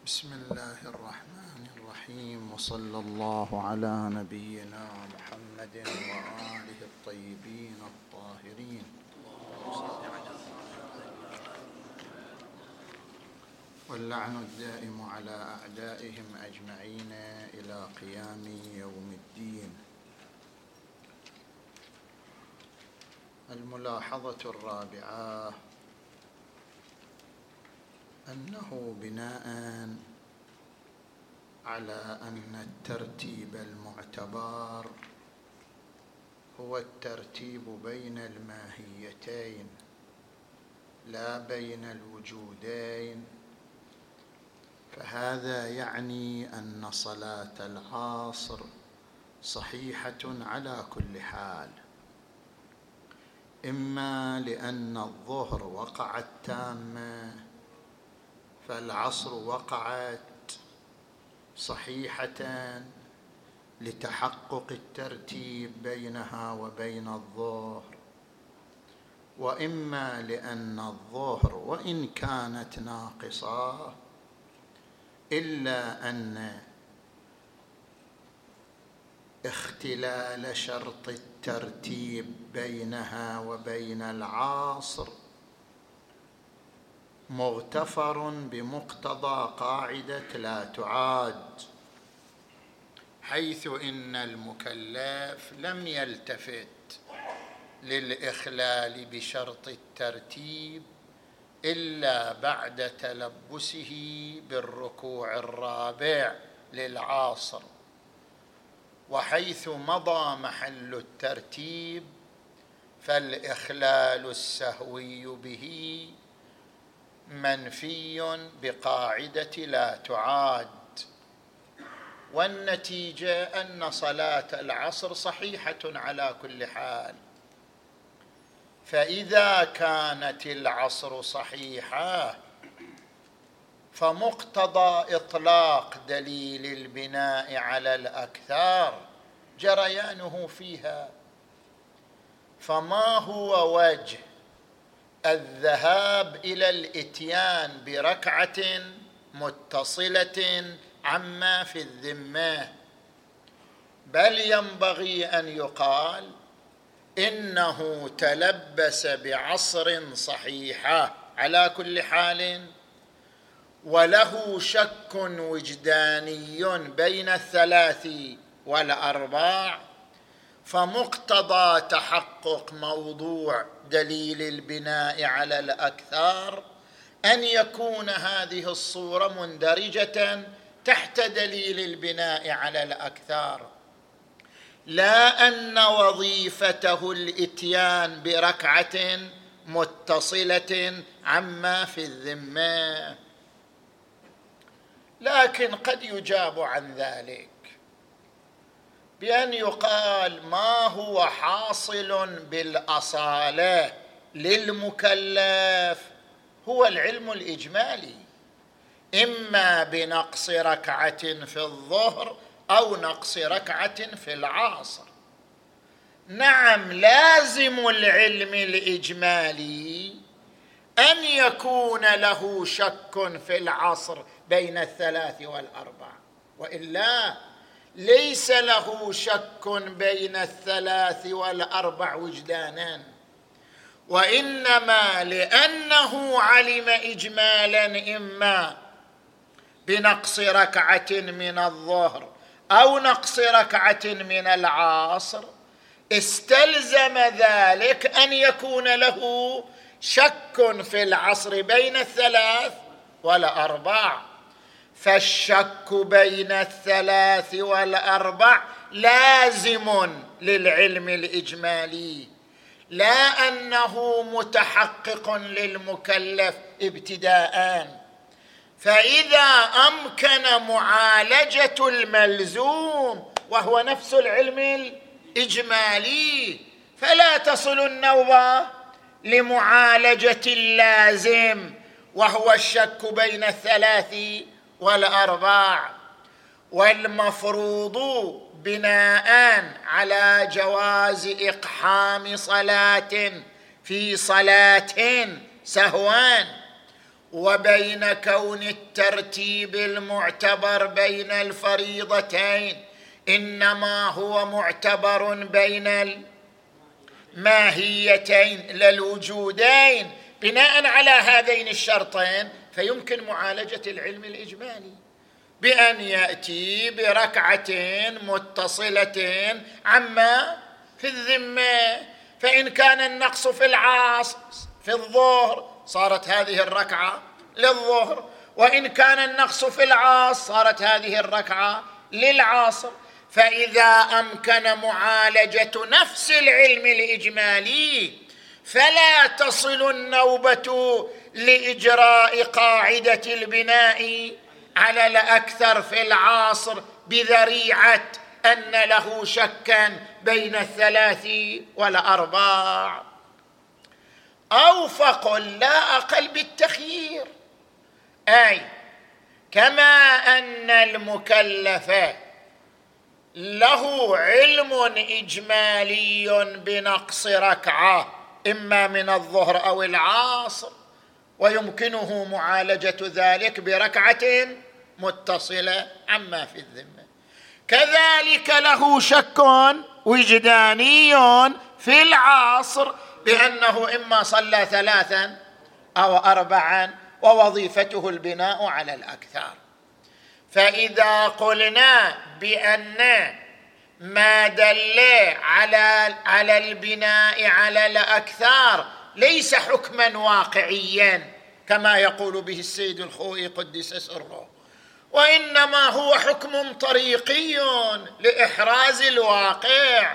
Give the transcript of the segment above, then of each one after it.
بسم الله الرحمن الرحيم، وصلى الله على نبينا محمد وآله الطيبين الطاهرين، واللعن الدائم على أعدائهم أجمعين إلى قيام يوم الدين. الملاحظة الرابعة أنه بناء على أن الترتيب المعتبر هو الترتيب بين الماهيتين لا بين الوجودين، فهذا يعني أن صلاة العصر صحيحة على كل حال، إما لأن الظهر وقعت تامة فالعصر وقعت صحيحة لتحقق الترتيب بينها وبين الظهر، وإما لأن الظهر وإن كانت ناقصة إلا أن اختلال شرط الترتيب بينها وبين العصر مغتفر بمقتضى قاعدة لا تعاد، حيث إن المكلف لم يلتفت للإخلال بشرط الترتيب إلا بعد تلبسه بالركوع الرابع للعصر، وحيث مضى محل الترتيب فالإخلال السهوي به منفي بقاعدة لا تعاد. والنتيجة أن صلاة العصر صحيحة على كل حال. فإذا كانت العصر صحيحة فمقتضى إطلاق دليل البناء على الأكثار جريانه فيها، فما هو وجه الذهاب إلى الإتيان بركعة متصلة عما في الذمة؟ بل ينبغي أن يقال إنه تلبس بعصر صحيحة على كل حال، وله شك وجداني بين الثلاث والأرباع، فمقتضى تحقق موضوع دليل البناء على الأكثار أن يكون هذه الصورة مندرجة تحت دليل البناء على الأكثار، لا أن وظيفته الإتيان بركعة متصلة عما في الذمة. لكن قد يجاب عن ذلك بأن يقال ما هو حاصل بالأصالة للمكلف هو العلم الإجمالي، إما بنقص ركعة في الظهر أو نقص ركعة في العصر. نعم، لازم العلم الإجمالي أن يكون له شك في العصر بين الثلاث والأربع، وإلا ليس له شك بين الثلاث والأربع وجدانا، وإنما لأنه علم إجمالا إما بنقص ركعة من الظهر أو نقص ركعة من العصر استلزم ذلك أن يكون له شك في العصر بين الثلاث والأربع. فالشك بين الثلاث والأربع لازم للعلم الإجمالي، لا أنه متحقق للمكلف ابتداءً. فإذا أمكن معالجة الملزوم وهو نفس العلم الإجمالي فلا تصل النوبة لمعالجة اللازم وهو الشك بين الثلاث والأرباع. والمفروض بناء على جواز إقحام صلاة في صلاة سهوان وبين كون الترتيب المعتبر بين الفريضتين إنما هو معتبر بين الماهيتين للوجودين بناء على هذين الشرطين، فيمكن معالجة العلم الإجمالي بأن يأتي بركعتين متصلتين عما في الذمة. فإن كان النقص في العصر في الظهر صارت هذه الركعة للظهر، وإن كان النقص في العصر صارت هذه الركعة للعصر. فإذا أمكن معالجة نفس العلم الإجمالي فلا تصل النوبة لإجراء قاعدة البناء على الأكثر في العصر بذريعة أن له شكا بين الثلاث والأرباع، أو فقل لا أقل بالتخيير، أي كما أن المكلف له علم إجمالي بنقص ركعة إما من الظهر أو العصر ويمكنه معالجة ذلك بركعة متصلة عما في الذمة، كذلك له شك وجداني في العصر بأنه إما صلى 3 أو 4 ووظيفته البناء على الأكثر. فإذا قلنا بأن ما دل على البناء على الأكثر ليس حكما واقعيا كما يقول به السيد الخوئي قدس سره، وإنما هو حكم طريقي لإحراز الواقع،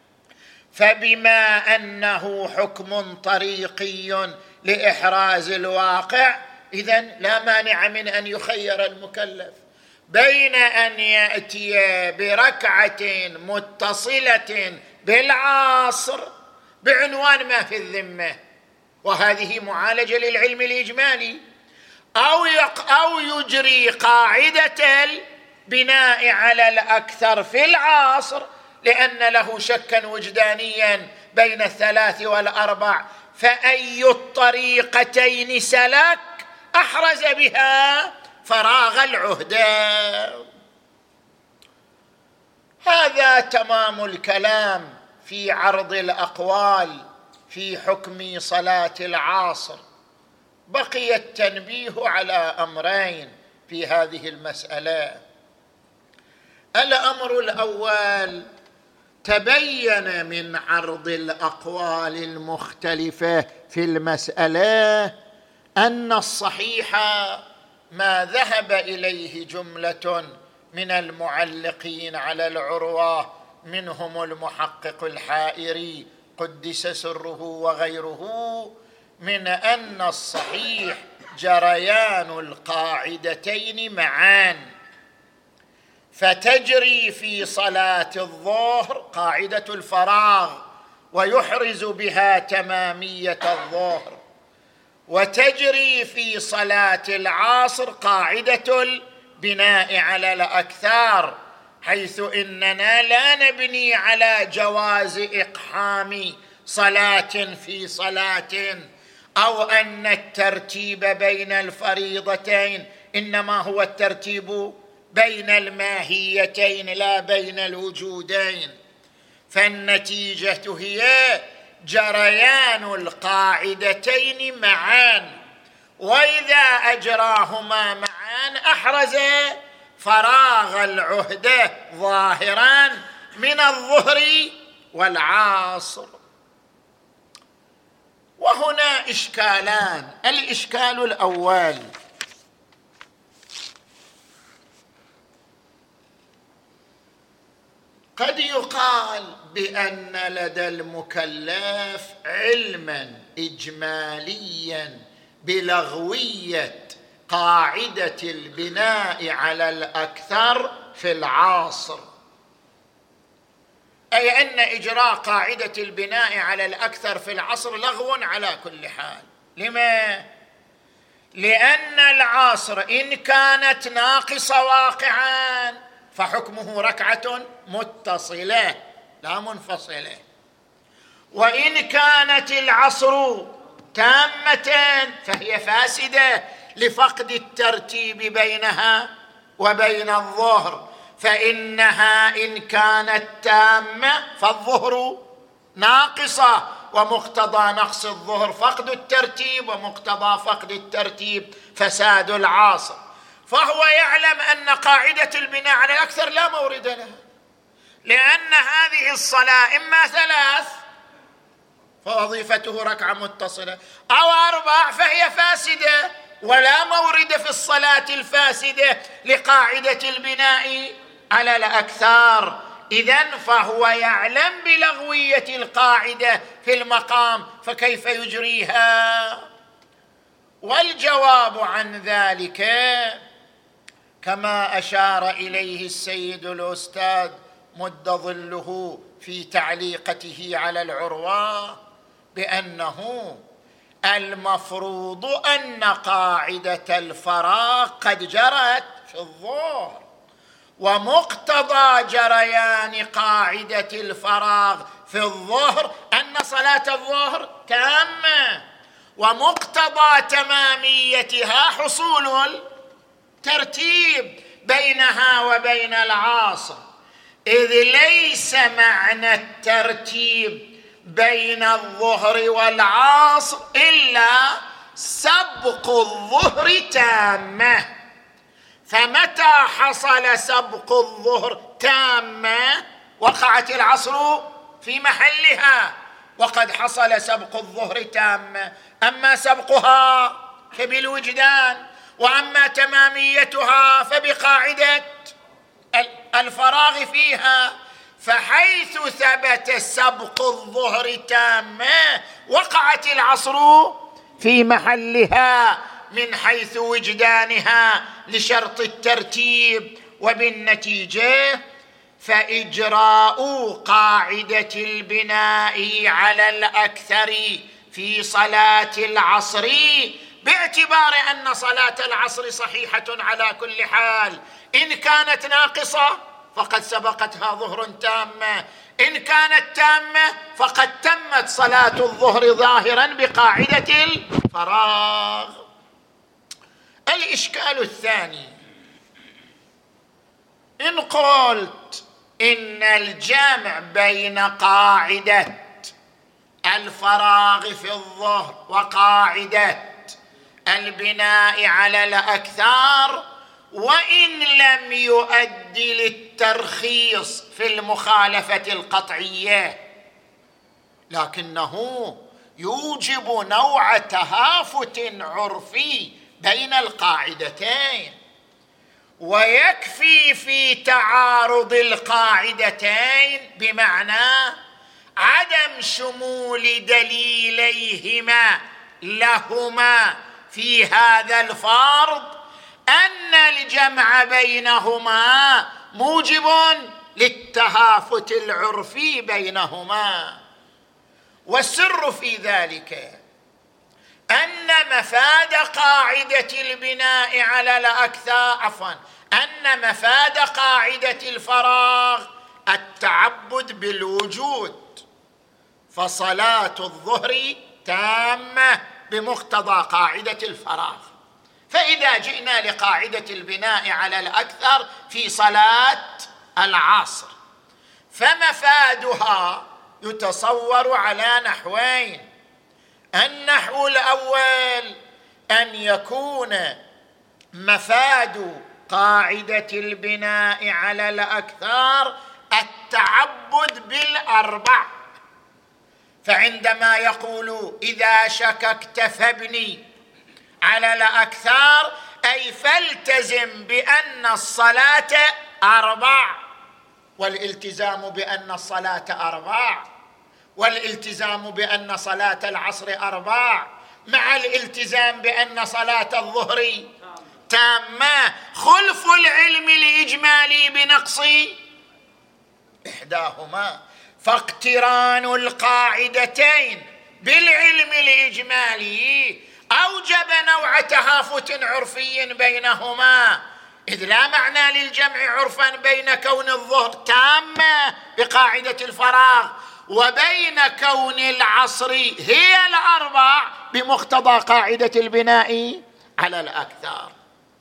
فبما أنه حكم طريقي لإحراز الواقع إذن لا مانع من أن يخير المكلف بين أن يأتي بركعة متصلة بالعصر بعنوان ما في الذمة، وهذه معالجة للعلم الإجمالي، أو يجري قاعدة البناء على الأكثر في العصر لأن له شكا وجدانيا بين 3 و4، فأي الطريقتين سلك أحرز بها فراغ العهدة. هذا تمام الكلام في عرض الأقوال في حكم صلاة العصر. بقي التنبيه على أمرين في هذه المسألة. الأمر الأول، تبين من عرض الأقوال المختلفة في المسألة أن الصحيح ما ذهب إليه جملة من المعلقين على العروة منهم المحقق الحائري قدس سره وغيره، من أن الصحيح جريان القاعدتين معان، فتجري في صلاة الظهر قاعدة الفراغ ويحرز بها تمامية الظهر، وتجري في صلاة العصر قاعدة البناء على الأكثر، حيث إننا لا نبني على جواز إقحام صلاة في صلاة أو أن الترتيب بين الفريضتين إنما هو الترتيب بين الماهيتين لا بين الوجودين، فالنتيجة هي جريان القاعدتين معا، وإذا أجراهما معا أحرز فراغ العهدة ظاهرا من الظهر والعصر. وهنا إشكالان. الإشكال الأول، قد يقال بأن لدى المكلف علما إجماليا بلغوية قاعدة البناء على الأكثر في العصر، أي أن إجراء قاعدة البناء على الأكثر في العصر لغو على كل حال. لما؟ لأن العصر إن كانت ناقصة واقعا فحكمه ركعة متصلة لا منفصلة، وإن كانت العصر تامة فهي فاسدة لفقد الترتيب بينها وبين الظهر، فإنها إن كانت تامة فالظهر ناقصة، ومقتضى نقص الظهر فقد الترتيب، ومقتضى فقد الترتيب فساد العاصر. فهو يعلم أن قاعدة البناء على الأكثر لا مورد لها، لأن هذه الصلاة إما 3 فوظيفته ركعة متصلة، أو 4 فهي فاسدة، ولا مورد في الصلاة الفاسدة لقاعدة البناء على الأكثر. إذن فهو يعلم بلغوية القاعدة في المقام، فكيف يجريها؟ والجواب عن ذلك كما أشار إليه السيد الأستاذ مد ظله في تعليقته على العروة، بأنه المفروض أن قاعدة الفراغ قد جرت في الظهر، ومقتضى جريان قاعدة الفراغ في الظهر أن صلاة الظهر تامة، ومقتضى تماميتها حصول الترتيب بينها وبين العاصر، إذ ليس معنى الترتيب بين الظهر والعصر إلا سبق الظهر تامة. فمتى حصل سبق الظهر تامة وقعت العصر في محلها، وقد حصل سبق الظهر تامة. أما سبقها فبالوجدان، وأما تماميتها فبقاعدة الفراغ فيها. فحيث ثبت سبق الظهر تامة وقعت العصر في محلها من حيث وجدانها لشرط الترتيب، وبالنتيجة فإجراء قاعدة البناء على الأكثر في صلاة العصر، باعتبار أن صلاة العصر صحيحة على كل حال، إن كانت ناقصة فقد سبقتها ظهر تامة، إن كانت تامة فقد تمت صلاة الظهر ظاهرا بقاعدة الفراغ. الإشكال الثاني، إن قلت إن الجمع بين قاعدة الفراغ في الظهر وقاعدة البناء على الأكثر وإن لم يؤدي للترخيص في المخالفة القطعية، لكنه يوجب نوع تهافت عرفي بين القاعدتين، ويكفي في تعارض القاعدتين بمعنى عدم شمول دليليهما لهما في هذا الفرض أن الجمع بينهما موجب للتهافت العرفي بينهما. والسر في ذلك أن مفاد قاعدة البناء على الأكثر أن مفاد قاعدة الفراغ التعبد بالوجود، فصلاة الظهر تامة بمقتضى قاعدة الفراغ. فإذا جئنا لقاعدة البناء على الأكثر في صلاة العصر، فمفادها يتصور على نحوين. النحو الأول أن يكون مفاد قاعدة البناء على الأكثر التعبد بالأربع، فعندما يقول إذا شككت فابني على الأكثر أي فالتزم بأن الصلاة 4، والالتزام بأن الصلاة 4، والالتزام بأن صلاة العصر 4 مع الالتزام بأن صلاة الظهر تامة، خلف العلم الإجمالي بنقص إحداهما. فاقتران القاعدتين بالعلم الإجمالي أوجب نوع تهافت عرفي بينهما، إذ لا معنى للجمع عرفا بين كون الظهر تامة بقاعدة الفراغ وبين كون العصر هي 4 بمقتضى قاعدة البناء على الأكثر.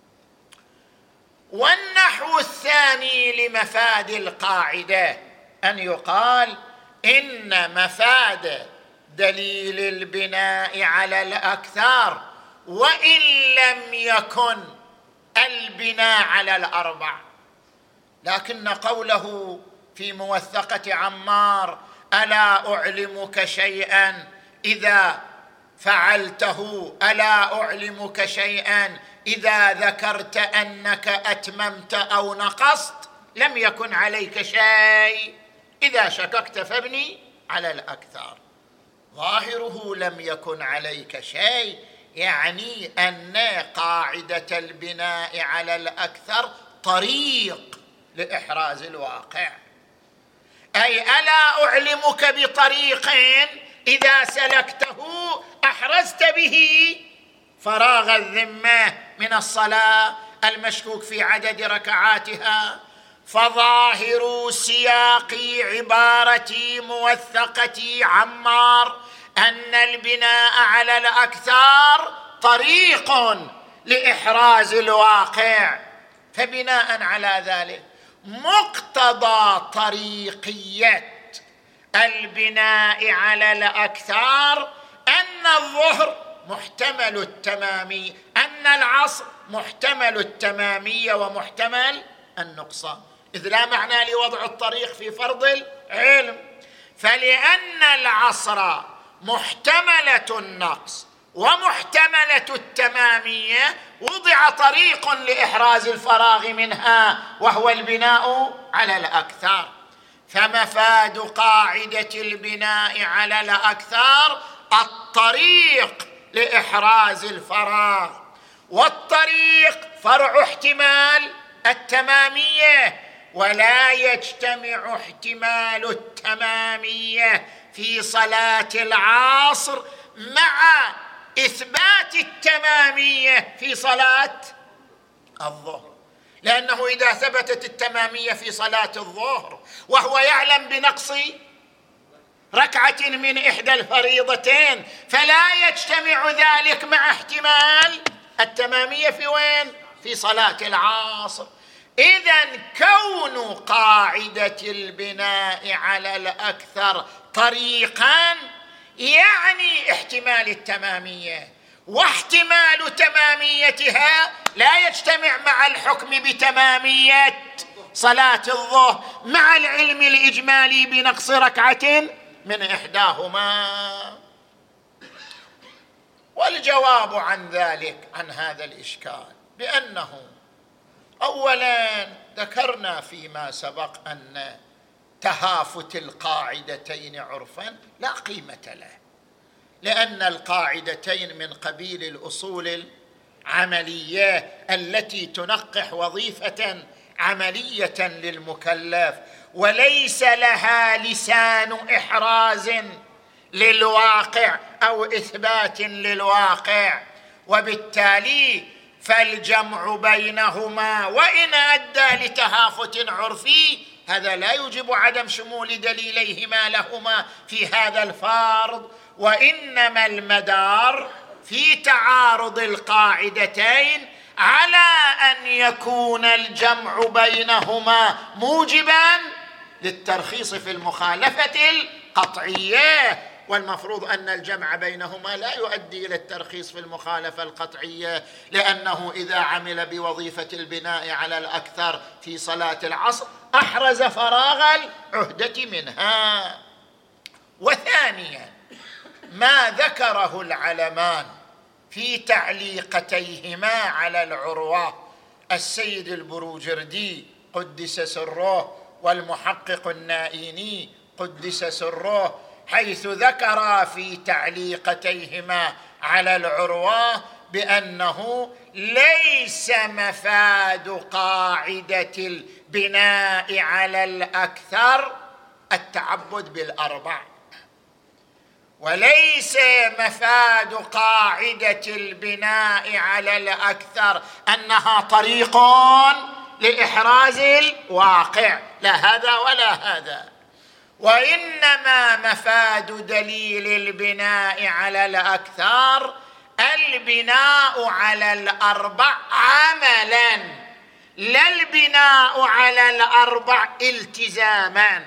والنحو الثاني لمفاد القاعدة أن يقال إن مفاد دليل البناء على الأكثر وإن لم يكن البناء على الأربع، لكن قوله في موثقة عمار: ألا أعلمك شيئا إذا فعلته، ألا أعلمك شيئا إذا ذكرت أنك أتممت أو نقصت، لم يكن عليك شيء، إذا شككت فابني على الأكثر. ظاهره لم يكن عليك شيء، يعني أن قاعدة البناء على الأكثر طريق لإحراز الواقع، أي ألا أعلمك بطريق إذا سلكته أحرزت به فراغ الذمة من الصلاة المشكوك في عدد ركعاتها. فظاهر سياق عبارة موثقة عمار أن البناء على الأكثر طريق لإحراز الواقع، فبناء على ذلك مقتضى طريقية البناء على الأكثر أن الظهر محتمل التمامي، أن العصر محتمل التمامية ومحتمل النقصان، إذ لا معنى لوضع الطريق في فرض العلم. فلأن العصر محتملة النقص ومحتملة التمامية وضع طريق لإحراز الفراغ منها وهو البناء على الأكثر. فمفاد قاعدة البناء على الأكثر الطريق لإحراز الفراغ، والطريق فرع احتمال التمامية، ولا يجتمع احتمال التمامية في صلاة العصر مع إثبات التمامية في صلاة الظهر، لأنه إذا ثبتت التمامية في صلاة الظهر وهو يعلم بنقص ركعة من إحدى الفريضتين فلا يجتمع ذلك مع احتمال التمامية في وين؟ في صلاة العصر. إذن كون قاعدة البناء على الأكثر طريقا يعني احتمال التمامية، واحتمال تماميتها لا يجتمع مع الحكم بتمامية صلاة الظهر مع العلم الإجمالي بنقص ركعة من إحداهما. والجواب عن ذلك، عن هذا الإشكال، بأنه أولا ذكرنا فيما سبق أن تهافت القاعدتين عرفا لا قيمة له، لأن القاعدتين من قبيل الأصول العملية التي تنقح وظيفة عملية للمكلف، وليس لها لسان إحراز للواقع أو إثبات للواقع، وبالتالي فالجمع بينهما وإن أدى لتهافت عرفي هذا لا يوجب عدم شمول دليليهما لهما في هذا الفرض، وإنما المدار في تعارض القاعدتين على أن يكون الجمع بينهما موجبا للترخيص في المخالفة القطعية، والمفروض أن الجمع بينهما لا يؤدي إلى الترخيص في المخالفة القطعية، لأنه إذا عمل بوظيفة البناء على الأكثر في صلاة العصر أحرز فراغ العهدة منها. وثانيا ما ذكره العلمان في تعليقتيهما على العروة، السيد البروجردي قدس سره والمحقق النائيني قدس سره، حيث ذكر في تعليقتيهما على العروة بأنه ليس مفاد قاعدة البناء على الأكثر التعبد بالأربع، وليس مفاد قاعدة البناء على الأكثر أنها طريق لإحراز الواقع، لا هذا ولا هذا، وإنما مفاد دليل البناء على الأكثر البناء على الأربع عملا، لا البناء على الأربع التزاما.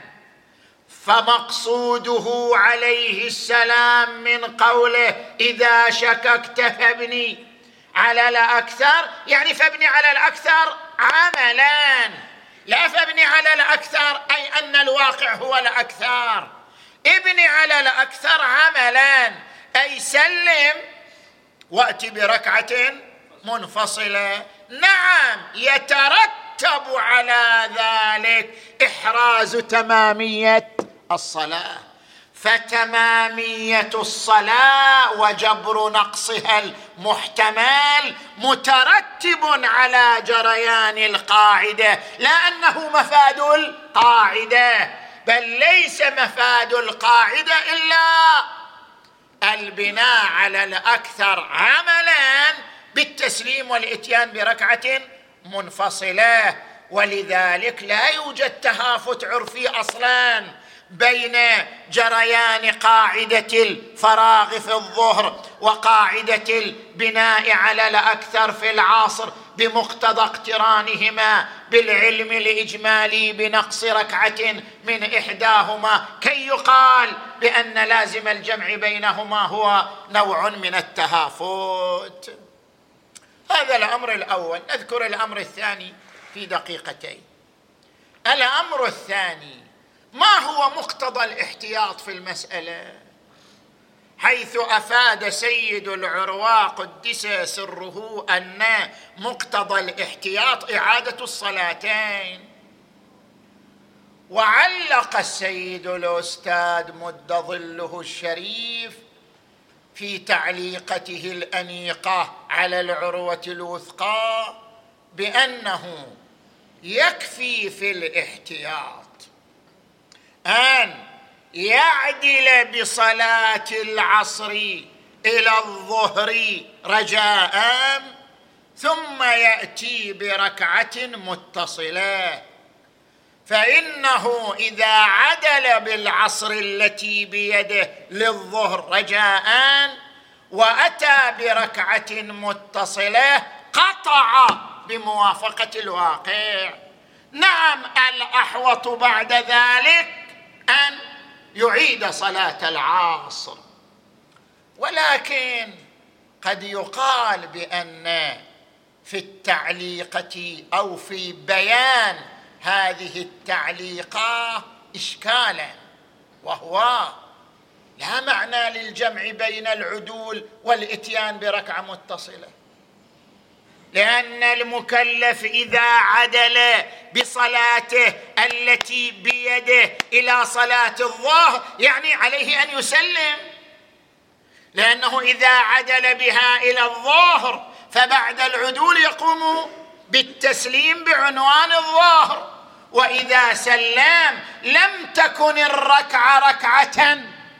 فمقصوده عليه السلام من قوله إذا شككت فابني على الأكثر، يعني فابني على الأكثر عملا، لا فابني على الأكثر أي أن الواقع هو الأكثر. ابني على الأكثر عملا أي سلم وأتي بركعة منفصلة. نعم، يترتب على ذلك إحراز تمامية الصلاة، فتمامية الصلاة وجبر نقصها المحتمل مترتب على جريان القاعدة، لا أنه مفاد القاعدة، بل ليس مفاد القاعدة إلا البناء على الأكثر عملا بالتسليم والإتيان بركعة منفصلة. ولذلك لا يوجد تهافت عرفي أصلا بين جريان قاعدة الفراغ في الظهر وقاعدة البناء على الأكثر في العصر بمقتضى اقترانهما بالعلم الإجمالي بنقص ركعة من إحداهما كي يقال بأن لازم الجمع بينهما هو نوع من التهافت. هذا الأمر الأول. نذكر الأمر الثاني في دقيقتين. الأمر الثاني: ما هو مقتضى الاحتياط في المسألة؟ حيث أفاد سيد العرواء قدس سره أن مقتضى الاحتياط إعادة الصلاتين. وعلق السيد الأستاذ مد ظله الشريف في تعليقته الأنيقة على العروة الوثقى بأنه يكفي في الاحتياط أن يعدل بصلاة العصر إلى الظهر رجاء ثم يأتي بركعة متصلة، فإنه إذا عدل بالعصر التي بيده للظهر رجاء وأتى بركعة متصلة قطع بموافقة الواقع. نعم، الأحوط بعد ذلك أن يعيد صلاة العصر، ولكن قد يقال بأن في التعليقة أو في بيان هذه التعليقة إشكالا، وهو لا معنى للجمع بين العدول والإتيان بركعة متصلة، لأن المكلف إذا عدل بصلاته التي بيده إلى صلاة الظهر يعني عليه أن يسلم، لأنه إذا عدل بها إلى الظهر فبعد العدول يقوم بالتسليم بعنوان الظهر، وإذا سلم لم تكن الركعة ركعة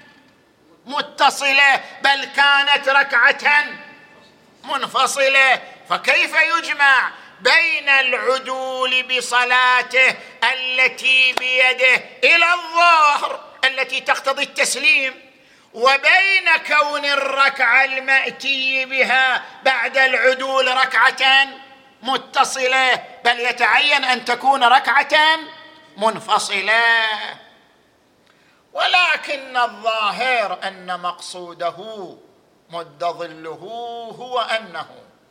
متصلة بل كانت ركعة منفصلة، فكيف يجمع بين العدول بصلاته التي بيده إلى الظهر التي تقتضي التسليم وبين كون الركعة المأتي بها بعد العدول ركعة متصلة، بل يتعين أن تكون ركعة منفصلة. ولكن الظاهر أن مقصوده مد ظله هو أنه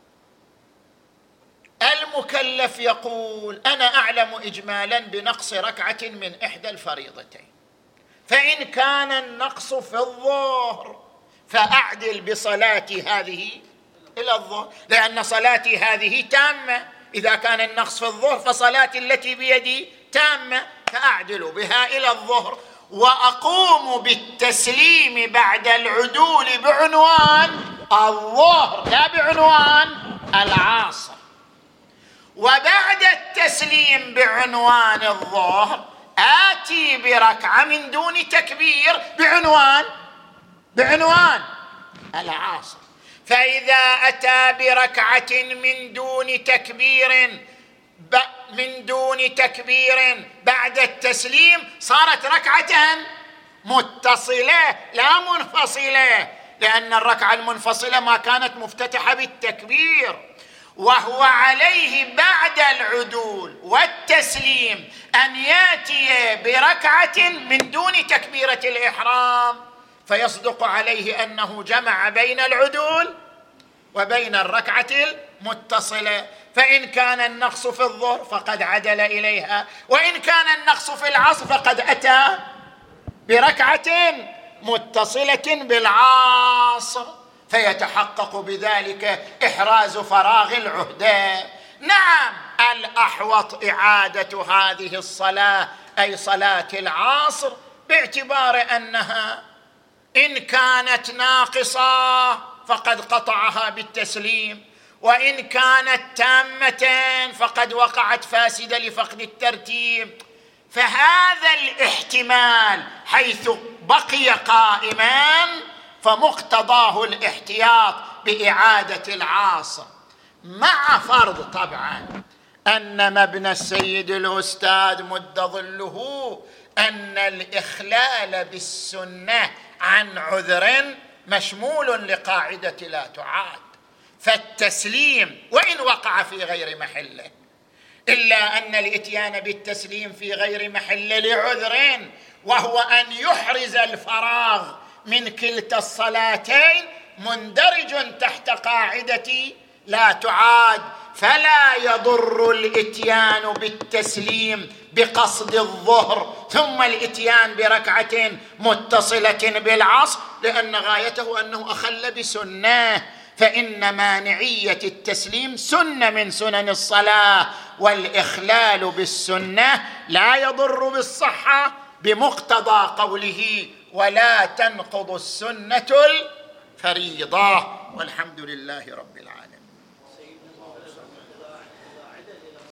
المكلف يقول أنا أعلم إجمالا بنقص ركعة من إحدى الفريضتين، فإن كان النقص في الظهر فأعدل بصلاتي هذه إلى الظهر، لأن صلاتي هذه تامة، إذا كان النقص في الظهر فصلاتي التي بيدي تامة فأعدل بها إلى الظهر، وأقوم بالتسليم بعد العدول بعنوان الظهر لا بعنوان العصر، وبعد التسليم بعنوان الظهر آتي بركعة من دون تكبير بعنوان العصر. فإذا أتى بركعة من دون تكبير بعد التسليم صارت ركعة متصلة لا منفصلة، لأن الركعة المنفصلة ما كانت مفتتحة بالتكبير، وهو عليه بعد العدول والتسليم أن يأتي بركعة من دون تكبيرة الإحرام، فيصدق عليه أنه جمع بين العدول وبين الركعة المتصلة. فإن كان النقص في الظهر فقد عدل إليها، وإن كان النقص في العصر فقد أتى بركعة متصلة بالعصر، فيتحقق بذلك إحراز فراغ العهدة. نعم، الأحوط إعادة هذه الصلاة أي صلاة العصر، باعتبار أنها إن كانت ناقصة فقد قطعها بالتسليم، وإن كانت تامة فقد وقعت فاسدة لفقد الترتيب. فهذا الاحتمال حيث بقي قائما فمقتضاه الاحتياط بإعادة العاصر، مع فرض طبعا أن مبنى السيد الأستاذ مد ظله أن الإخلال بالسنة عن عذر مشمول لقاعدة لا تعاد، فالتسليم وإن وقع في غير محله، إلا أن الإتيان بالتسليم في غير محله لعذر، وهو أن يحرز الفراغ من كلتا الصلاتين، مندرج تحت قاعدة لا تعاد. فلا يضر الإتيان بالتسليم بقصد الظهر ثم الإتيان بركعة متصلة بالعصر، لأن غايته أنه أخل بسنة، فإن مانعية التسليم سنة من سنن الصلاة، والإخلال بالسنة لا يضر بالصحة بمقتضى قوله ولا تنقض السنة الفريضة. والحمد لله رب العالمين.